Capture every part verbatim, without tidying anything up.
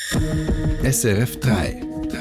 S R F drei.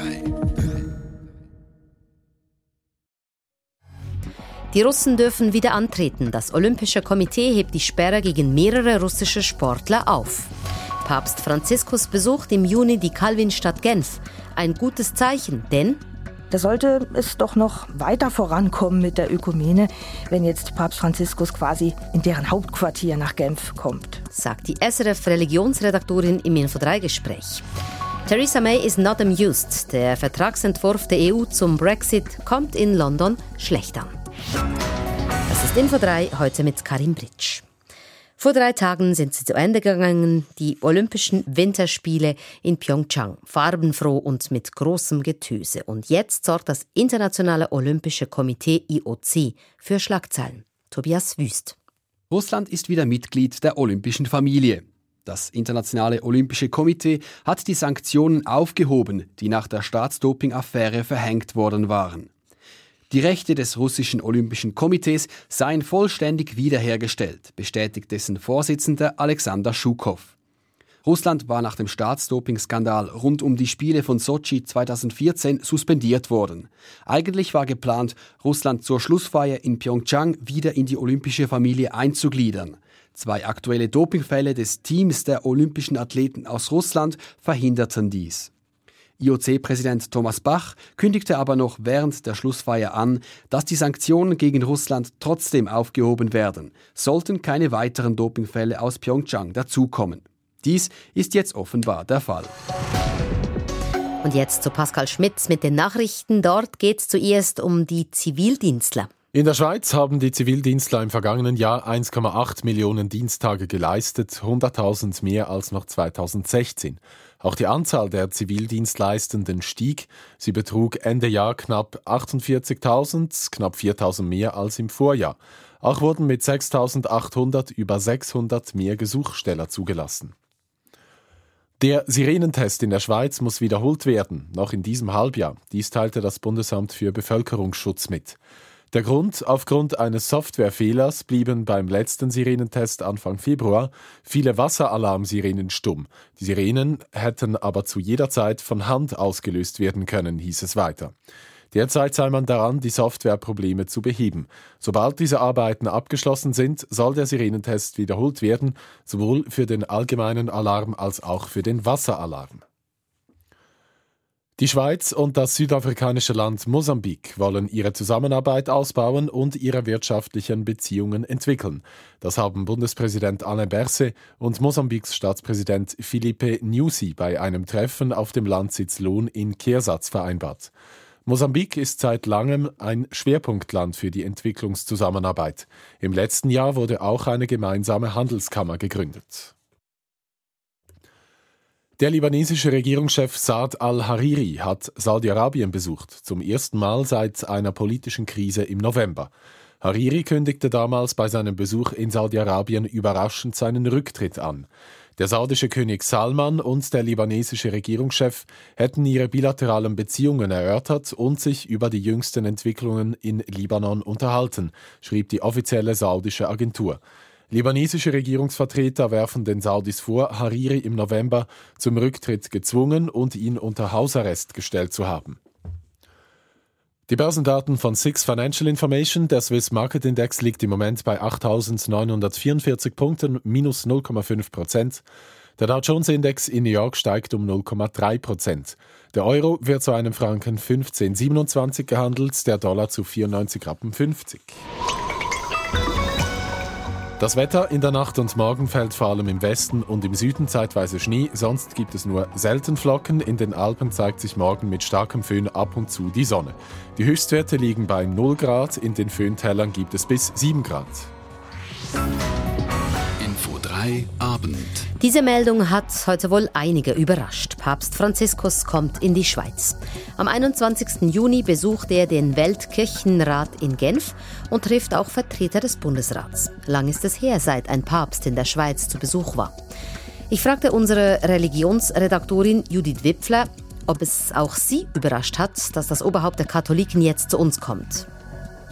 Die Russen dürfen wieder antreten. Das Olympische Komitee hebt die Sperre gegen mehrere russische Sportler auf. Papst Franziskus besucht im Juni die Calvinstadt Genf. Ein gutes Zeichen, denn da sollte es doch noch weiter vorankommen mit der Ökumene, wenn jetzt Papst Franziskus quasi in deren Hauptquartier nach Genf kommt, sagt die S R F-Religionsredaktorin im Info drei Gespräch. Theresa May is not amused. Der Vertragsentwurf der E U zum Brexit kommt in London schlecht an. Das ist Info drei, heute mit Karin Britsch. Vor drei Tagen sind sie zu Ende gegangen, die Olympischen Winterspiele in Pyeongchang. Farbenfroh und mit großem Getöse. Und jetzt sorgt das Internationale Olympische Komitee I O C für Schlagzeilen. Tobias Wüst. Russland ist wieder Mitglied der olympischen Familie. Das Internationale Olympische Komitee hat die Sanktionen aufgehoben, die nach der Staatsdoping-Affäre verhängt worden waren. Die Rechte des russischen Olympischen Komitees seien vollständig wiederhergestellt, bestätigt dessen Vorsitzender Alexander Schukow. Russland war nach dem Staatsdoping-Skandal rund um die Spiele von Sotschi zweitausendvierzehn suspendiert worden. Eigentlich war geplant, Russland zur Schlussfeier in Pyeongchang wieder in die olympische Familie einzugliedern. Zwei aktuelle Dopingfälle des Teams der olympischen Athleten aus Russland verhinderten dies. I O C-Präsident Thomas Bach kündigte aber noch während der Schlussfeier an, dass die Sanktionen gegen Russland trotzdem aufgehoben werden, sollten keine weiteren Dopingfälle aus Pyeongchang dazukommen. Dies ist jetzt offenbar der Fall. Und jetzt zu Pascal Schmitz mit den Nachrichten. Dort geht es zuerst um die Zivildienstler. In der Schweiz haben die Zivildienstler im vergangenen Jahr eins Komma acht Millionen Diensttage geleistet, hunderttausend mehr als noch zweitausendsechzehn. Auch die Anzahl der Zivildienstleistenden stieg. Sie betrug Ende Jahr knapp achtundvierzigtausend, knapp viertausend mehr als im Vorjahr. Auch wurden mit sechstausendachthundert über sechshundert mehr Gesuchsteller zugelassen. Der Sirenentest in der Schweiz muss wiederholt werden, noch in diesem Halbjahr. Dies teilte das Bundesamt für Bevölkerungsschutz mit. Der Grund: Aufgrund eines Softwarefehlers blieben beim letzten Sirenentest Anfang Februar viele Wasseralarmsirenen stumm. Die Sirenen hätten aber zu jeder Zeit von Hand ausgelöst werden können, hieß es weiter. Derzeit sei man daran, die Softwareprobleme zu beheben. Sobald diese Arbeiten abgeschlossen sind, soll der Sirenentest wiederholt werden, sowohl für den allgemeinen Alarm als auch für den Wasseralarm. Die Schweiz und das südafrikanische Land Mosambik wollen ihre Zusammenarbeit ausbauen und ihre wirtschaftlichen Beziehungen entwickeln. Das haben Bundespräsident Alain Berset und Mosambiks Staatspräsident Filipe Nyusi bei einem Treffen auf dem Landsitz Lohn in Kehrsatz vereinbart. Mosambik ist seit langem ein Schwerpunktland für die Entwicklungszusammenarbeit. Im letzten Jahr wurde auch eine gemeinsame Handelskammer gegründet. Der libanesische Regierungschef Saad al-Hariri hat Saudi-Arabien besucht, zum ersten Mal seit einer politischen Krise im November. Hariri kündigte damals bei seinem Besuch in Saudi-Arabien überraschend seinen Rücktritt an. Der saudische König Salman und der libanesische Regierungschef hätten ihre bilateralen Beziehungen erörtert und sich über die jüngsten Entwicklungen in Libanon unterhalten, schrieb die offizielle saudische Agentur. Libanesische Regierungsvertreter werfen den Saudis vor, Hariri im November zum Rücktritt gezwungen und ihn unter Hausarrest gestellt zu haben. Die Börsendaten von Six Financial Information, der Swiss Market Index, liegt im Moment bei achttausendneunhundertvierundvierzig Punkten, minus null Komma fünf Prozent. Der Dow Jones Index in New York steigt um null Komma drei Prozent. Der Euro wird zu einem Franken fünfzehn Komma siebenundzwanzig gehandelt, der Dollar zu vierundneunzig Komma fünfzig Rappen. Das Wetter: in der Nacht und Morgen fällt vor allem im Westen und im Süden zeitweise Schnee, sonst gibt es nur selten Flocken. In den Alpen zeigt sich morgen mit starkem Föhn ab und zu die Sonne. Die Höchstwerte liegen bei null Grad, in den Föhntälern gibt es bis sieben Grad. Info drei Abend. Diese Meldung hat heute wohl einige überrascht. Papst Franziskus kommt in die Schweiz. Am einundzwanzigsten Juni besucht er den Weltkirchenrat in Genf und trifft auch Vertreter des Bundesrats. Lang ist es her, seit ein Papst in der Schweiz zu Besuch war. Ich fragte unsere Religionsredaktorin Judith Wipfler, ob es auch sie überrascht hat, dass das Oberhaupt der Katholiken jetzt zu uns kommt.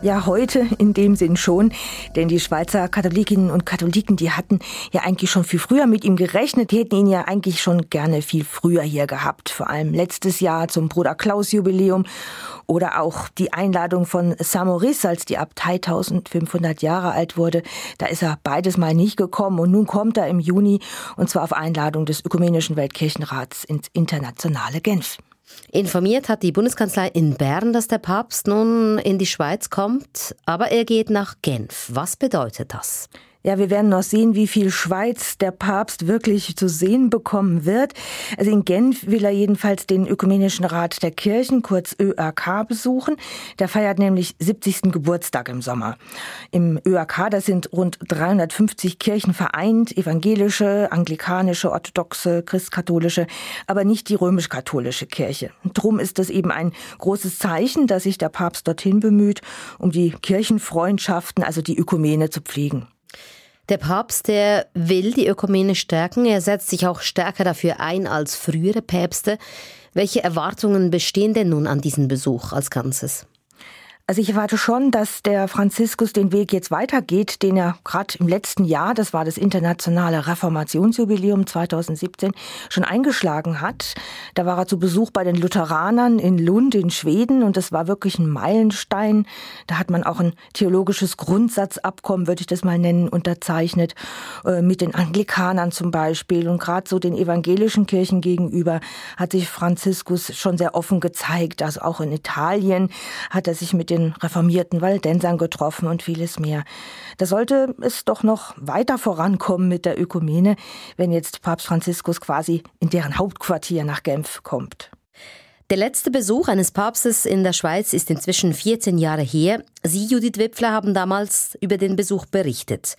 Ja, heute in dem Sinn schon, denn die Schweizer Katholikinnen und Katholiken, die hatten ja eigentlich schon viel früher mit ihm gerechnet, die hätten ihn ja eigentlich schon gerne viel früher hier gehabt, vor allem letztes Jahr zum Bruder Klaus Jubiläum oder auch die Einladung von Saint-Maurice, als die Abtei eintausendfünfhundert Jahre alt wurde, da ist er beides mal nicht gekommen und nun kommt er im Juni und zwar auf Einladung des Ökumenischen Weltkirchenrats ins internationale Genf. Informiert hat die Bundeskanzlei in Bern, dass der Papst nun in die Schweiz kommt, aber er geht nach Genf. Was bedeutet das? Ja, wir werden noch sehen, wie viel Schweiz der Papst wirklich zu sehen bekommen wird. Also in Genf will er jedenfalls den Ökumenischen Rat der Kirchen, kurz Ö R K, besuchen. Der feiert nämlich siebzigsten Geburtstag im Sommer. Im Ö R K, das sind rund dreihundertfünfzig Kirchen vereint, evangelische, anglikanische, orthodoxe, christkatholische, aber nicht die römisch-katholische Kirche. Drum ist das eben ein großes Zeichen, dass sich der Papst dorthin bemüht, um die Kirchenfreundschaften, also die Ökumene, zu pflegen. Der Papst, der will die Ökumene stärken. Er setzt sich auch stärker dafür ein als frühere Päpste. Welche Erwartungen bestehen denn nun an diesen Besuch als Ganzes? Also ich erwarte schon, dass der Franziskus den Weg jetzt weitergeht, den er gerade im letzten Jahr, das war das internationale Reformationsjubiläum zweitausendsiebzehn, schon eingeschlagen hat. Da war er zu Besuch bei den Lutheranern in Lund in Schweden und das war wirklich ein Meilenstein. Da hat man auch ein theologisches Grundsatzabkommen, würde ich das mal nennen, unterzeichnet, mit den Anglikanern zum Beispiel. Und gerade so den evangelischen Kirchen gegenüber hat sich Franziskus schon sehr offen gezeigt. Also auch in Italien hat er sich mit den reformierten Valdensern getroffen und vieles mehr. Da sollte es doch noch weiter vorankommen mit der Ökumene, wenn jetzt Papst Franziskus quasi in deren Hauptquartier nach Genf kommt. Der letzte Besuch eines Papstes in der Schweiz ist inzwischen vierzehn Jahre her. Sie, Judith Wipfler, haben damals über den Besuch berichtet.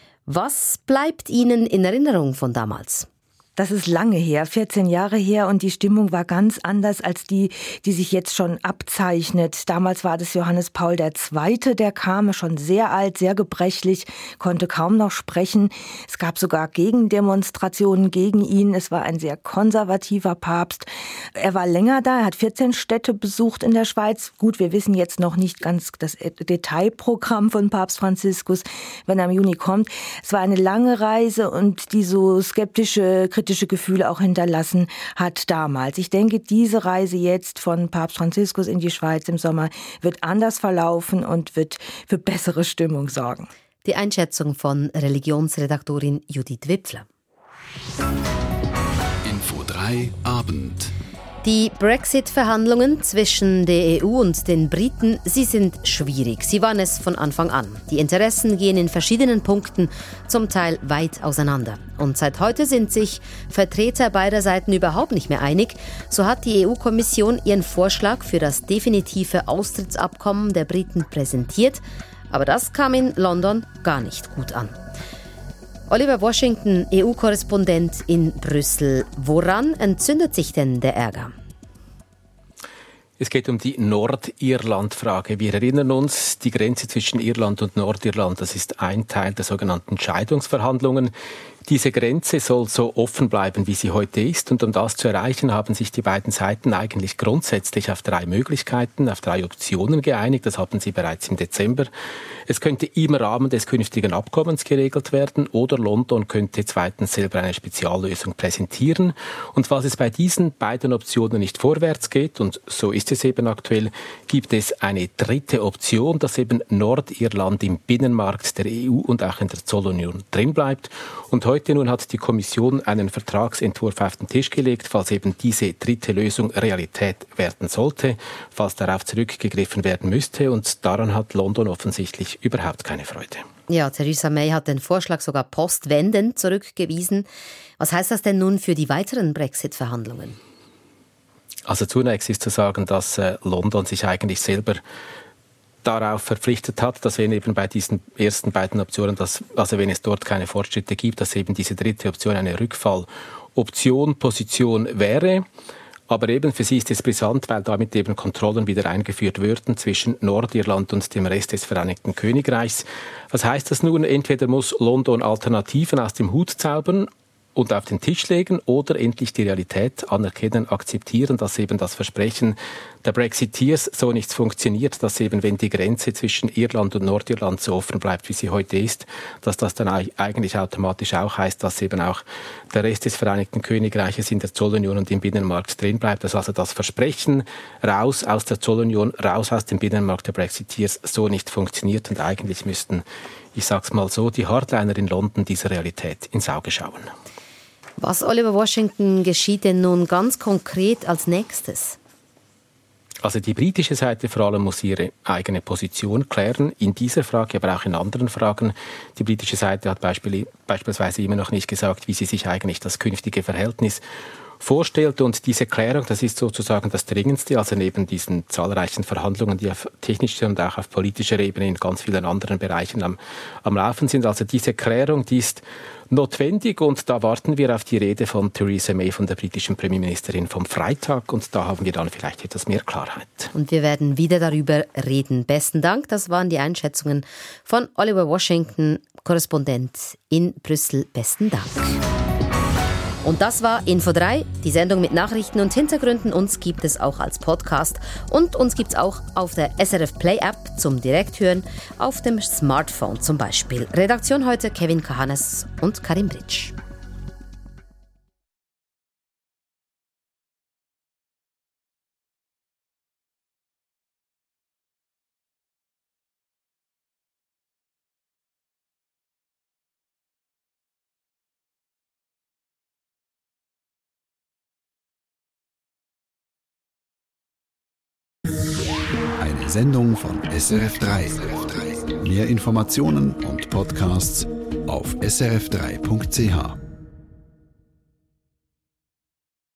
Was bleibt Ihnen in Erinnerung von damals? Das ist lange her, vierzehn Jahre her und die Stimmung war ganz anders als die, die sich jetzt schon abzeichnet. Damals war das Johannes Paul der Zweite, der kam, schon sehr alt, sehr gebrechlich, konnte kaum noch sprechen. Es gab sogar Gegendemonstrationen gegen ihn. Es war ein sehr konservativer Papst. Er war länger da, er hat vierzehn Städte besucht in der Schweiz. Gut, wir wissen jetzt noch nicht ganz das Detailprogramm von Papst Franziskus, wenn er im Juni kommt. Es war eine lange Reise und die so skeptische Kritik Gefühle auch hinterlassen hat damals. Ich denke, diese Reise jetzt von Papst Franziskus in die Schweiz im Sommer wird anders verlaufen und wird für bessere Stimmung sorgen. Die Einschätzung von Religionsredaktorin Judith Wipfler. Info drei Abend. Die Brexit-Verhandlungen zwischen der E U und den Briten, sie sind schwierig. Sie waren es von Anfang an. Die Interessen gehen in verschiedenen Punkten zum Teil weit auseinander. Und seit heute sind sich Vertreter beider Seiten überhaupt nicht mehr einig. So hat die E U-Kommission ihren Vorschlag für das definitive Austrittsabkommen der Briten präsentiert. Aber das kam in London gar nicht gut an. Oliver Washington, E U-Korrespondent in Brüssel. Woran entzündet sich denn der Ärger? Es geht um die Nordirland-Frage. Wir erinnern uns, die Grenze zwischen Irland und Nordirland, das ist ein Teil der sogenannten Scheidungsverhandlungen. Diese Grenze soll so offen bleiben, wie sie heute ist. Und um das zu erreichen, haben sich die beiden Seiten eigentlich grundsätzlich auf drei Möglichkeiten, auf drei Optionen geeinigt. Das hatten sie bereits im Dezember. Es könnte im Rahmen des künftigen Abkommens geregelt werden oder London könnte zweitens selber eine Speziallösung präsentieren. Und falls es bei diesen beiden Optionen nicht vorwärts geht, und so ist es eben aktuell, gibt es eine dritte Option, dass eben Nordirland im Binnenmarkt der E U und auch in der Zollunion drin bleibt. Und heute nun hat die Kommission einen Vertragsentwurf auf den Tisch gelegt, falls eben diese dritte Lösung Realität werden sollte, falls darauf zurückgegriffen werden müsste. Und daran hat London offensichtlich überhaupt keine Freude. Ja, Theresa May hat den Vorschlag sogar postwendend zurückgewiesen. Was heißt das denn nun für die weiteren Brexit-Verhandlungen? Also zunächst ist zu sagen, dass äh, London sich eigentlich selber darauf verpflichtet hat, dass wenn eben bei diesen ersten beiden Optionen, dass, also wenn es dort keine Fortschritte gibt, dass eben diese dritte Option eine Rückfalloption, Position wäre. Aber eben für sie ist es brisant, weil damit eben Kontrollen wieder eingeführt würden zwischen Nordirland und dem Rest des Vereinigten Königreichs. Was heißt das nun? Entweder muss London Alternativen aus dem Hut zaubern, und auf den Tisch legen oder endlich die Realität anerkennen, akzeptieren, dass eben das Versprechen der Brexiteers so nicht funktioniert, dass eben, wenn die Grenze zwischen Irland und Nordirland so offen bleibt, wie sie heute ist, dass das dann eigentlich automatisch auch heißt, dass eben auch der Rest des Vereinigten Königreiches in der Zollunion und im Binnenmarkt drin bleibt, dass also das Versprechen raus aus der Zollunion, raus aus dem Binnenmarkt der Brexiteers so nicht funktioniert und eigentlich müssten, ich sag's mal so, die Hardliner in London dieser Realität ins Auge schauen. Was, Oliver Washington, geschieht denn nun ganz konkret als nächstes? Also die britische Seite vor allem muss ihre eigene Position klären, in dieser Frage, aber auch in anderen Fragen. Die britische Seite hat beispielsweise immer noch nicht gesagt, wie sie sich eigentlich das künftige Verhältnis vorstellt. Und diese Klärung, das ist sozusagen das Dringendste, also neben diesen zahlreichen Verhandlungen, die auf technischer und auch auf politischer Ebene in ganz vielen anderen Bereichen am, am Laufen sind. Also diese Klärung, die ist notwendig und da warten wir auf die Rede von Theresa May, von der britischen Premierministerin vom Freitag und da haben wir dann vielleicht etwas mehr Klarheit. Und wir werden wieder darüber reden. Besten Dank, das waren die Einschätzungen von Oliver Washington, Korrespondent in Brüssel. Besten Dank. Und das war Info drei, die Sendung mit Nachrichten und Hintergründen. Uns gibt es auch als Podcast und uns gibt es auch auf der S R F Play App zum Direkthören, auf dem Smartphone zum Beispiel. Redaktion heute Kevin Kahanes und Karim Britsch. Eine Sendung von S R F drei. Mehr Informationen und Podcasts auf s r f drei punkt c h.